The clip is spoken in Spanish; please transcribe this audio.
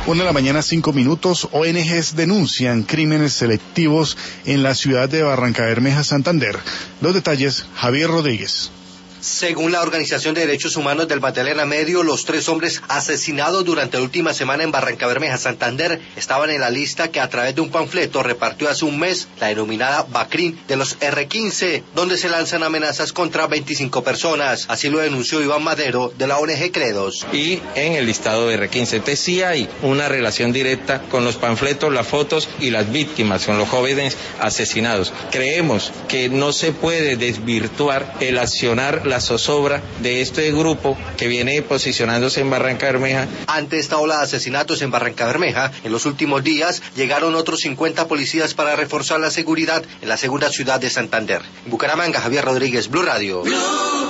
1:05 a.m. ONGs denuncian crímenes selectivos en la ciudad de Barranca Bermeja, Santander. Los detalles, Javier Rodríguez. Según la Organización de Derechos Humanos del Magdalena Medio, los 3 hombres asesinados durante la última semana en Barranca Bermeja, Santander, estaban en la lista que a través de un panfleto repartió hace un mes la denominada Bacrín de los R15, donde se lanzan amenazas contra 25 personas. Así lo denunció Iván Madero de la ONG Credos. Y en el listado de R15, entonces sí hay una relación directa con los panfletos, las fotos y las víctimas, con los jóvenes asesinados. Creemos que no se puede desvirtuar el accionar la zozobra de este grupo que viene posicionándose en Barranca Bermeja. Ante esta ola de asesinatos en Barranca Bermeja, en los últimos días llegaron otros 50 policías para reforzar la seguridad en la segunda ciudad de Santander. En Bucaramanga, Javier Rodríguez, Blue Radio.